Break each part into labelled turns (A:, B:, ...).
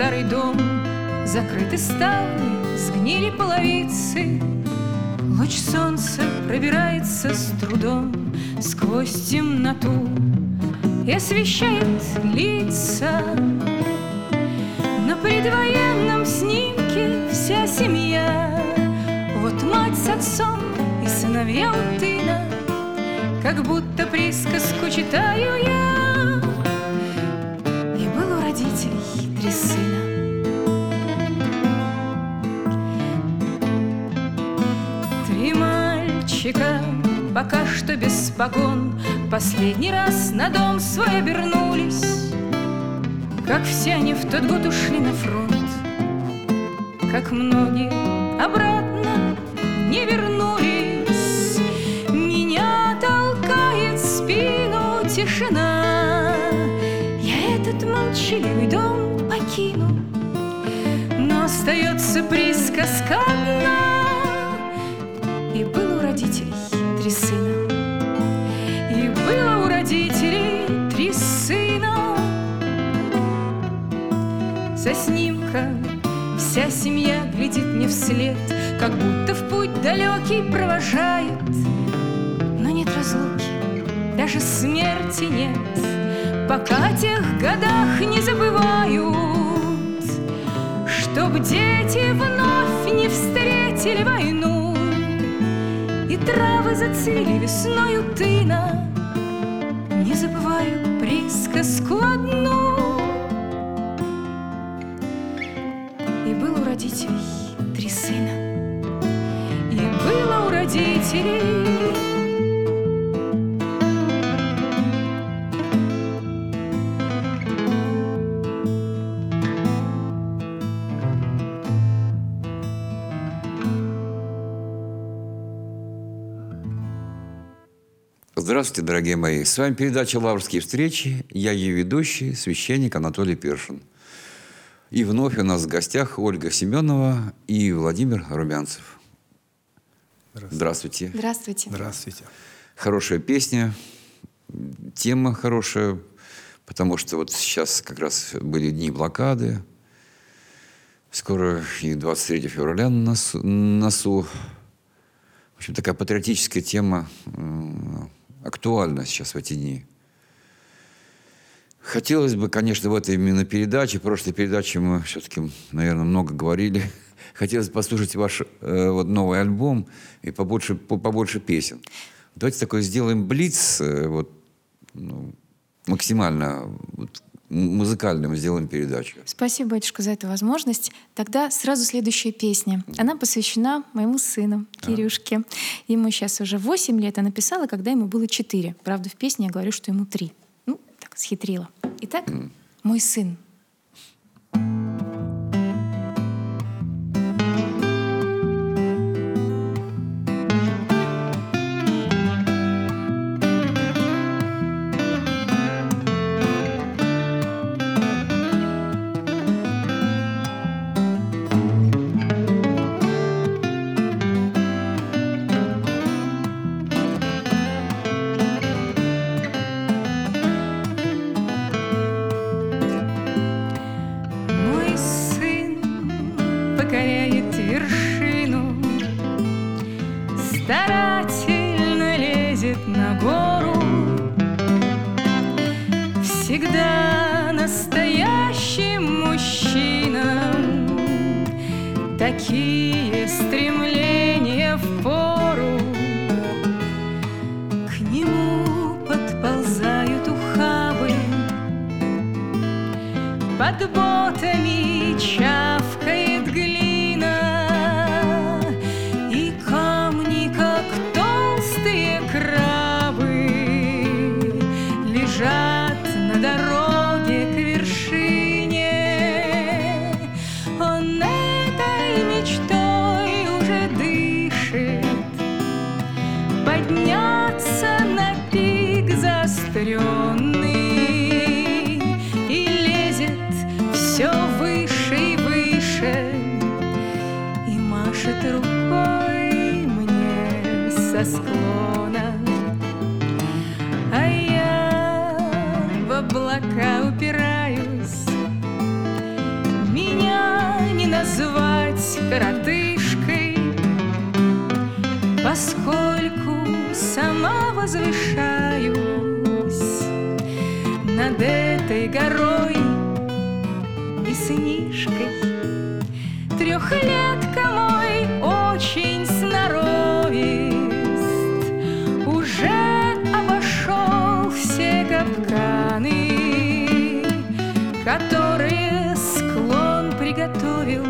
A: старый дом, закрыты ставни, сгнили половицы. Луч солнца пробирается с трудом сквозь темноту и освещает лица. На предвоенном снимке вся семья, вот мать с отцом и сыновья у тына, как будто присказку читаю я. И был у родителей 3 сына. Пока что без погон, последний раз на дом свой обернулись. Как все они в тот год ушли на фронт, как многие обратно не вернулись. Меня толкает в спину тишина, я этот молчаливый дом покину, но остается присказка одна. И был у родителей 3 сына, и было у родителей 3 сына. Со снимка вся семья глядит мне вслед, как будто в путь далекий провожает. Но нет разлуки, даже смерти нет, пока о тех годах не забывают, чтоб дети вновь не встретили войну и травы зацвели весною тына. Не забываю присказку одну. И было у родителей 3 сына, и было у родителей.
B: Здравствуйте, дорогие мои. С вами передача «Лаврские встречи». Я ее ведущий, священник Анатолий Першин. И вновь у нас в гостях Ольга Семенова и Владимир Румянцев. Здравствуйте.
C: Здравствуйте.
D: Здравствуйте.
B: Хорошая песня, тема хорошая, потому что вот сейчас как раз были дни блокады. Скоро и 23 февраля на носу. В общем, такая патриотическая тема актуальна сейчас в эти дни. Хотелось бы, конечно, в этой именно передаче, в прошлой передаче мы все-таки, наверное, много говорили. Хотелось бы послушать ваш вот, новый альбом и побольше песен. Давайте такой сделаем блиц, вот, ну, максимально вот, музыкальным сделаем передачу.
C: Спасибо, батюшка, за эту возможность. Тогда сразу следующая песня. Она посвящена моему сыну, Кирюшке. Ему сейчас уже 8 лет, а написала, когда ему было 4. Правда, в песне я говорю, что ему 3. Ну, так, схитрила. Итак, мой сын.
A: Старательно лезет на гору, всегда настоящим мужчинам такие стремления впору. К нему подползают ухабы, под ботами чавкает глина, и камни, как толстые крабы, лежат на дороге к вершине. Он этой мечтой уже дышит, подняться на пик заостренный, и лезет все выше и выше, и машет рукой мне со склона. А я в облака упираюсь, коротышкой, поскольку сама возвышаюсь над этой горой и сынишкой. Трехлетка мой очень сноровист, уже обошел все капканы, которые склон приготовил,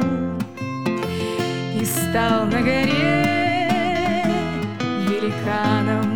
A: и стал на горе великаном.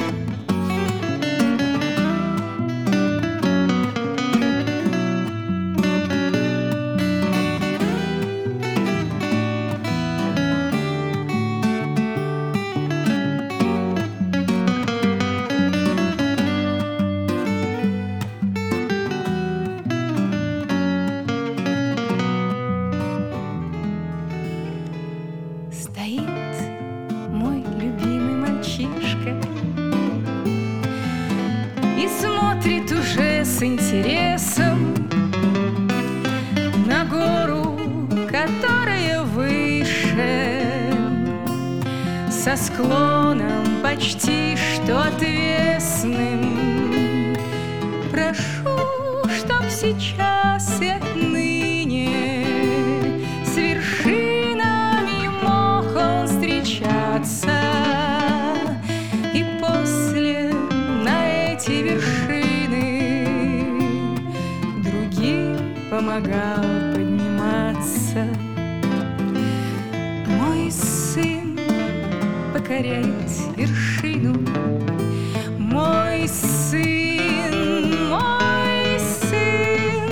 A: Стоит мой любимый мальчишка и смотрит уже с интересом на гору, которая выше, со склоном почти что отвесным. Прошу, чтоб сейчас и отныне с вершинами мог он встречаться, и после на эти вершины другим помогал подниматься. Мой сын покоряет вершину, мой сын, мой сын.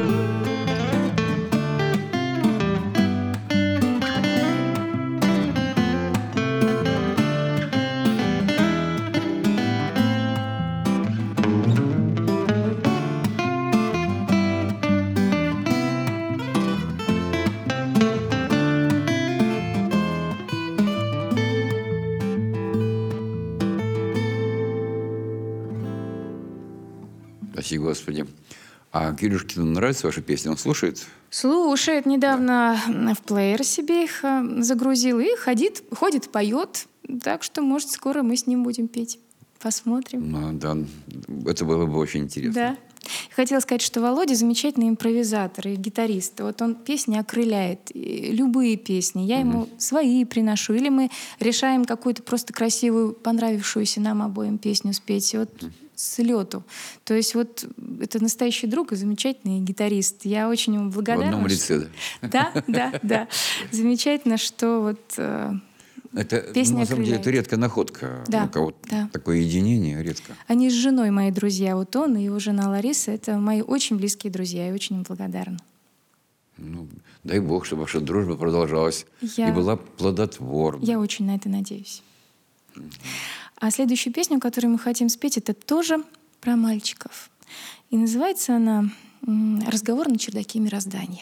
B: Спаси Господи. А Кирюшкину нравится ваша песня? Он слушает?
C: Слушает, недавно в плеер себе их загрузил и ходит, поет. Так что, может, скоро мы с ним будем петь. Посмотрим.
B: Ну, да, это было бы очень интересно.
C: Да. Хотела сказать, что Володя замечательный импровизатор и гитарист. Вот он песни окрыляет, и любые песни. Я ему свои приношу. Или мы решаем какую-то просто красивую, понравившуюся нам обоим песню спеть. И вот с лету. То есть вот это настоящий друг и замечательный гитарист. Я очень ему благодарна.
B: В одном лице, да?
C: Да. Замечательно, что вот
B: это,
C: песня
B: на самом деле,
C: окрыляет.
B: это редкая находка.
C: Да,
B: У кого-то
C: да.
B: такое единение редко.
C: Они с женой мои друзья. Вот он и его жена Лариса — это мои очень близкие друзья. Я очень им благодарна.
B: Ну, дай Бог, чтобы ваша дружба продолжалась и была плодотворна.
C: Я очень на это надеюсь. А следующую песню, которую мы хотим спеть, это тоже про мальчиков. И называется она «Разговор на чердаке мироздания».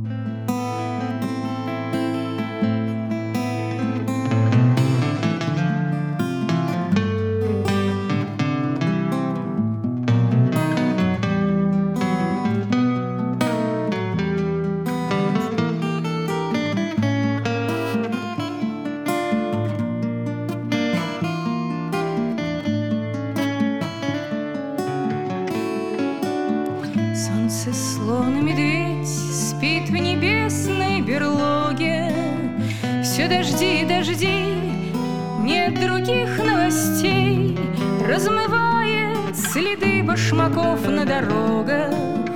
A: Солнце, слон и медведь, спит в небесной берлоге. Все дожди, дожди, нет других новостей. Размывает следы башмаков на дорогах,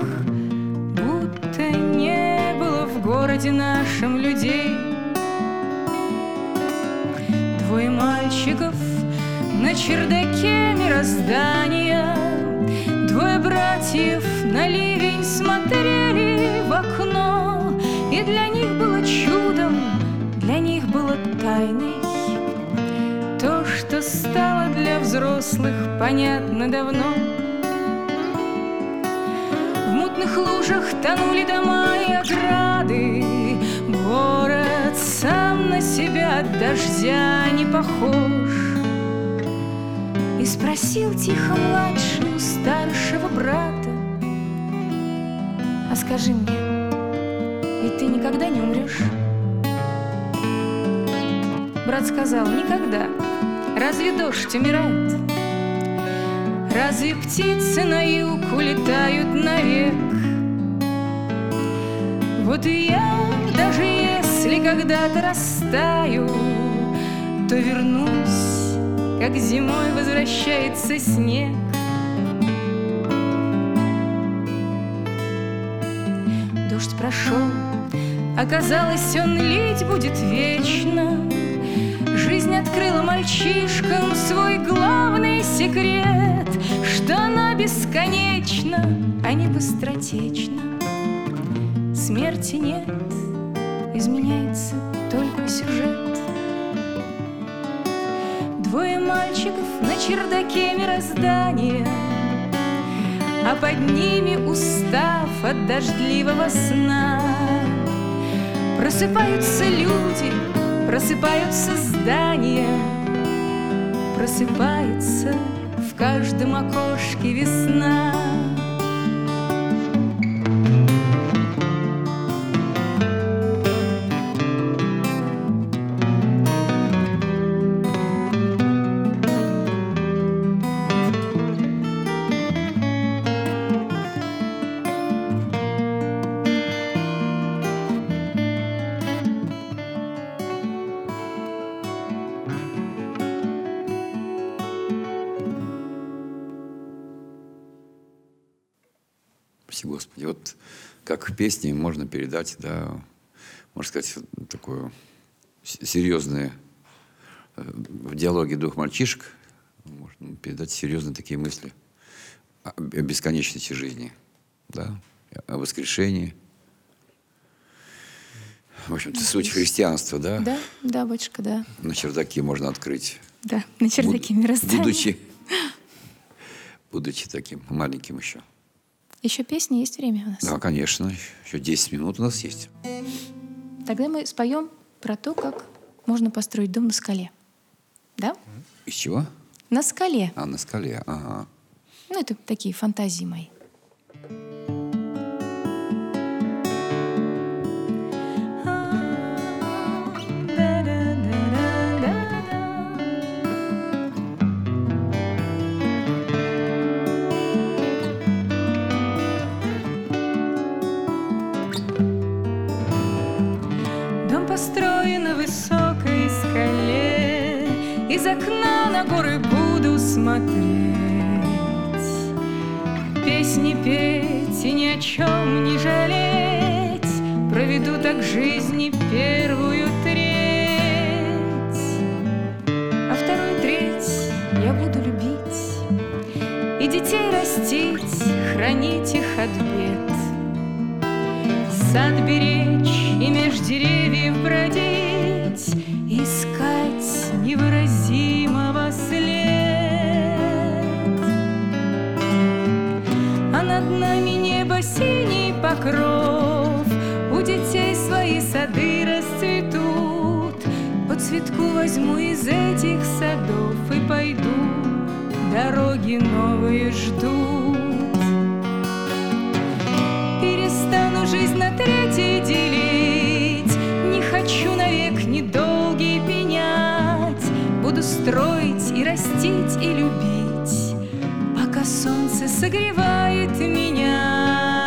A: будто не было в городе нашем людей. Двое мальчиков на чердаке мироздания, двое братьев на ливень смотрели в окно, и для них было чудом, для них было тайной то, что стало для взрослых понятно давно. В мутных лужах тонули дома и ограды, город сам на себя от дождя не похож. И спросил тихо младший у старшего брата: а скажи мне, ведь ты никогда не умрешь? Брат сказал: никогда. Разве дождь умирает? Разве птицы на юг улетают навек? Вот и я, даже если когда-то растаю, то вернусь, как зимой возвращается снег. Дождь прошел, оказалось, он лить будет вечно. Жизнь открыла мальчишкам свой главный секрет, что она бесконечна, а не быстротечна. Смерти нет, изменяется только сюжет. Двое мальчиков на чердаке мироздания, а под ними, устав от дождливого сна, просыпаются люди, просыпаются здания, просыпается в каждом окошке весна.
B: Господи, вот как в песне можно передать, да, можно сказать, такое серьезное, в диалоге двух мальчишек можно передать серьезные такие мысли о бесконечности жизни, да, о воскрешении. В общем-то, суть христианства, да?
C: Да, да, батюшка, да.
B: На чердаке можно открыть.
C: Да, на чердаке мироздания.
B: Будучи таким маленьким еще.
C: Еще песни, есть время у нас?
B: Да, конечно. Еще 10 минут у нас есть.
C: Тогда мы споем про то, как можно построить дом на скале. Да?
B: Из чего?
C: На скале.
B: А, на скале, ага.
C: Ну, это такие фантазии мои.
A: Построен на высокой скале, из окна на горы буду смотреть, песни петь и ни о чем не жалеть, проведу так жизни первую треть, а вторую треть я буду любить и детей растить, хранить их от бед, сад беречь и меж деревьев бродить, искать невыразимого след. А над нами небо синий покров, у детей свои сады расцветут. По цветку возьму из этих садов и пойду, дороги новые ждут. Перестану жизнь на третий делить, не хочу навек ни долгий пенять, буду строить и растить и любить, пока солнце согревает меня.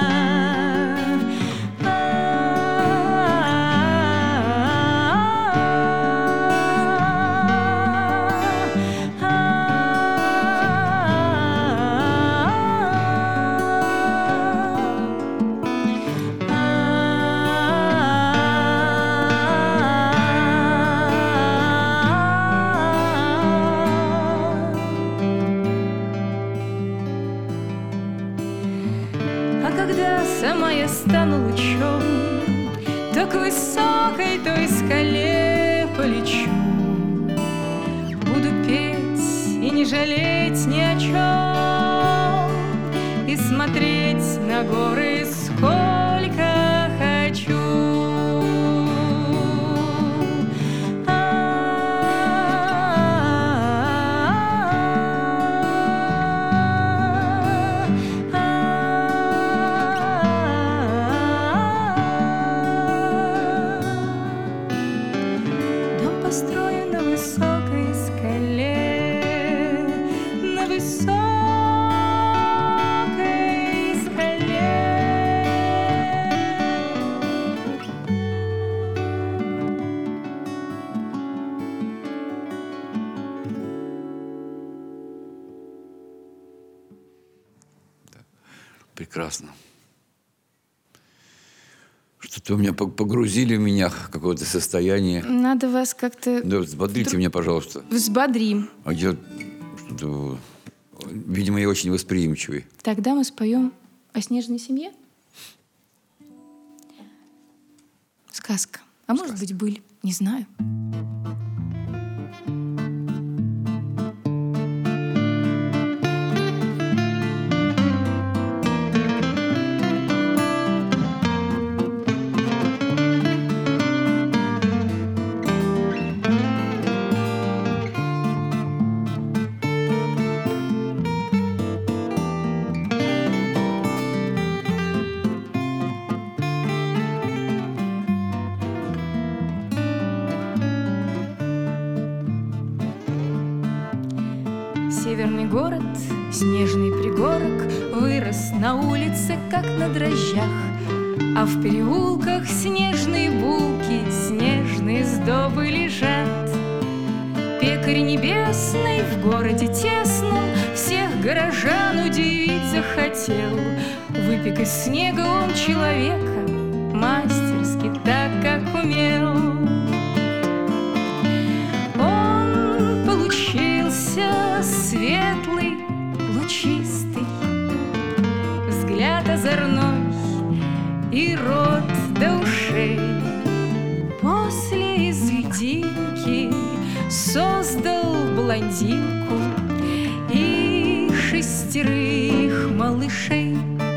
A: Сама я стану лучом, то к высокой той скале полечу. Буду петь и не жалеть ни о чем, и смотреть на горы сколько хочу. Построен
B: Прекрасно. Что-то вы меня погрузили меня в какое-то состояние.
C: Надо вас как-то...
B: Да, взбодрите меня, пожалуйста.
C: Взбодрим.
B: А я что-то... Видимо, я очень восприимчивый.
C: Тогда мы споем о снежной семье. Сказка. А может быть, быль. Не знаю.
A: Северный город, снежный пригорок, вырос на улице, как на дрожжах. А в переулках снежные булки, снежные сдобы лежат. Пекарь небесный в городе тесном всех горожан удивить захотел. Выпек из снега он человека мастерски, так как умел. Он получился светлый, лучистый, взгляд озорной и рот до ушей. После из льдинки создал блондинку и 6 малышей.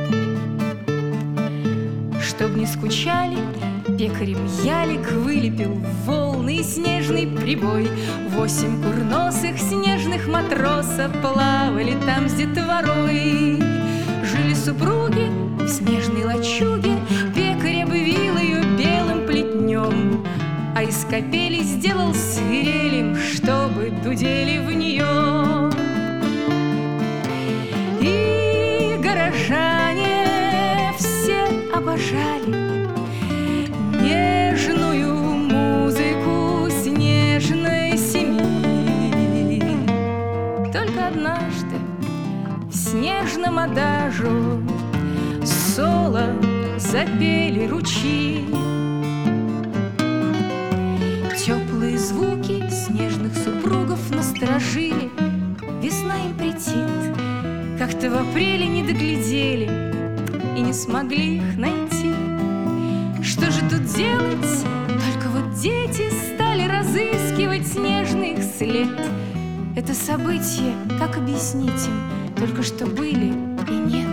A: Чтоб не скучали, пекарем ялик вылепил в волны снежный прибой. 8 курносых снежных матросов плавали там с детворой. Жили супруги в снежной лачуге, пекарь обвил ее белым плетнем, а из капели сделал свирелем, чтобы дудели в нее. И горожане все обожали нежную музыку снежной семьи. Только однажды в снежном адажу соло запели ручьи. Теплые звуки снежных супругов насторожили. Весна им претит, как-то в апреле не доглядели и не смогли их найти. Что же тут делать? Только вот дети стали разыскивать снежный их след. Это событие, как объяснить им, только что были и нет.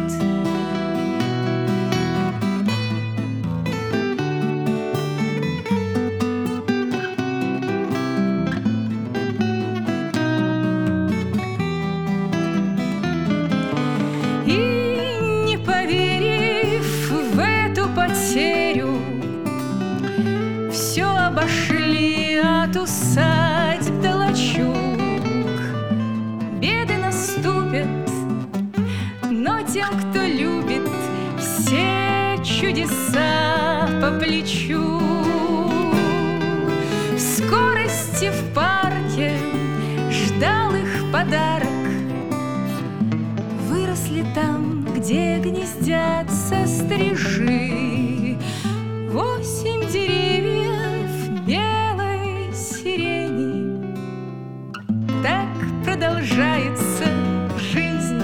A: Все обошли от усадьб до лачуг. Беды наступят, но тем, кто любит, все чудеса по плечу. В скорости в парке ждал их подарок. Выросли там, где гнездятся стрижи, 8 деревьев белой сирени. Так продолжается жизнь.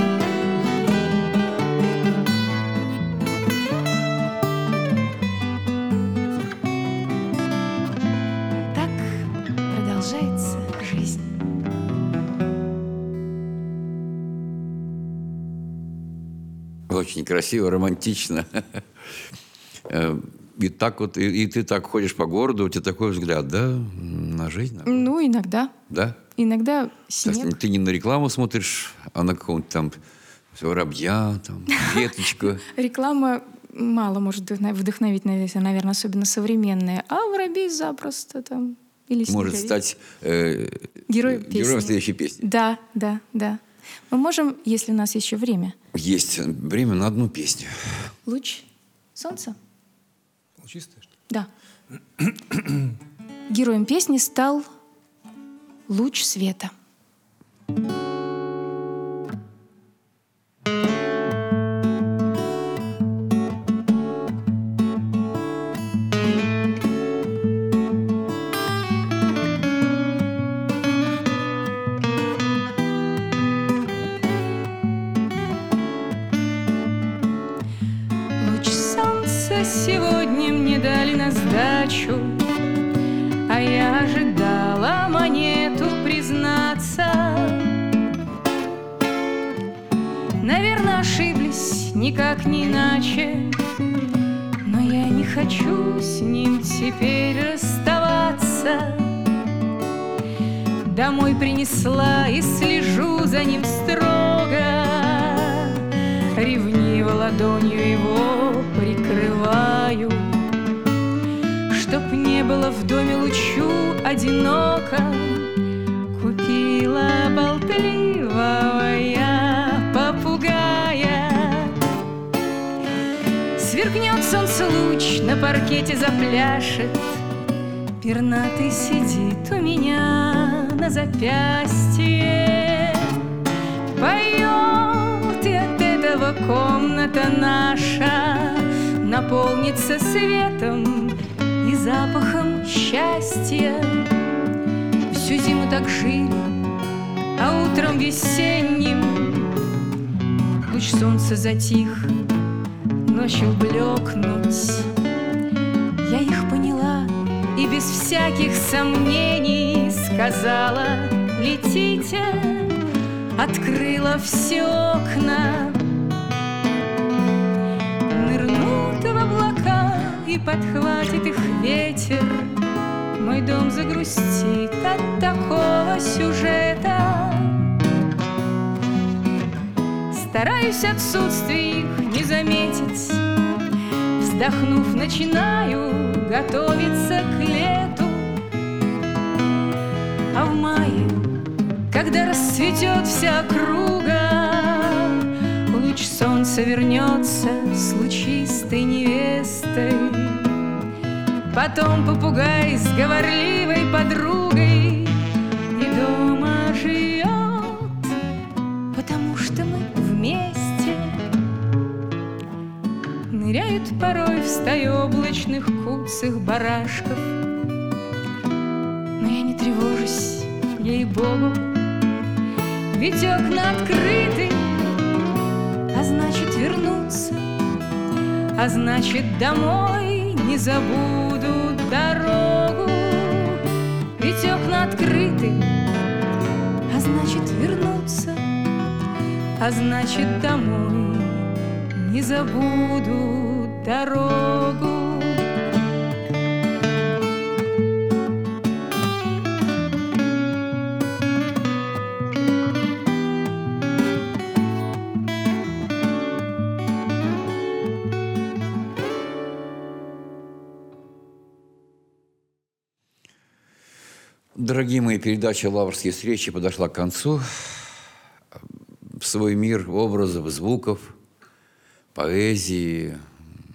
A: Так продолжается жизнь.
B: Очень красиво, романтично. И так вот, и ты так ходишь по городу, у тебя такой взгляд, да, на жизнь?
C: Ну, иногда.
B: Да?
C: Иногда снег.
B: Ты не на рекламу смотришь, а на какого-нибудь там воробья, там, веточку.
C: Реклама мало может вдохновить, наверное, особенно современная. А воробей запросто там. Или
B: Может
C: снеговик.
B: стать
C: Героем
B: следующей песни.
C: Да, да, да. Мы можем, если у нас еще время.
B: Есть время на одну песню.
C: Луч солнца?
D: Лучистая, что ли?
C: Да. Героем песни стал луч света.
A: сегодня мне дали на сдачу, а я ожидала монету, признаться. Наверное, ошиблись, никак не иначе, но я не хочу с ним теперь расставаться. Домой принесла и слежу за ним строго, ревниво ладонью его прикрываю, чтоб не было в доме лучу одиноко. Купила болтливого я попугая. Сверкнет солнце луч, на паркете запляшет, пернатый сидит у меня на запястье. Поет, и от этого комната наша наполнится светом и запахом счастья. Всю зиму так жили, а утром весенним луч солнца затих, ночью блекнуть. Я их поняла и без всяких сомнений сказала: летите, открыла все окна. Нырнут в облака и подхватит их ветер. Мой дом загрустит от такого сюжета. Стараюсь отсутствие их не заметить. Вздохнув, начинаю готовиться к лету. А в мае, когда расцветет вся округа, луч солнца вернется с лучистой невестой. Потом попугай с говорливой подругой и дома живет, потому что мы вместе. Ныряют порой в стаю облачных куцых барашков, но я не тревожусь, ей-богу, ведь окна открыты, а значит вернуться, а значит домой не забудут дорогу. Ведь окна открыты, а значит вернуться, а значит домой не забудут дорогу.
B: Дорогие мои, передача «Лаврские встречи» подошла к концу. В свой мир образов, звуков, поэзии,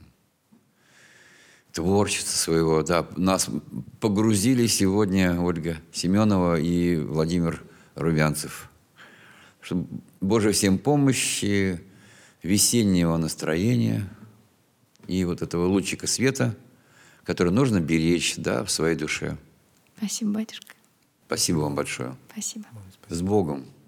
B: творчества своего. Да, нас погрузили сегодня Ольга Семенова и Владимир Румянцев. Чтобы Божья всем помощи, весеннего настроения и вот этого лучика света, который нужно беречь, да, в своей душе.
C: Спасибо, батюшка.
B: Спасибо вам большое.
C: Спасибо.
B: С Богом.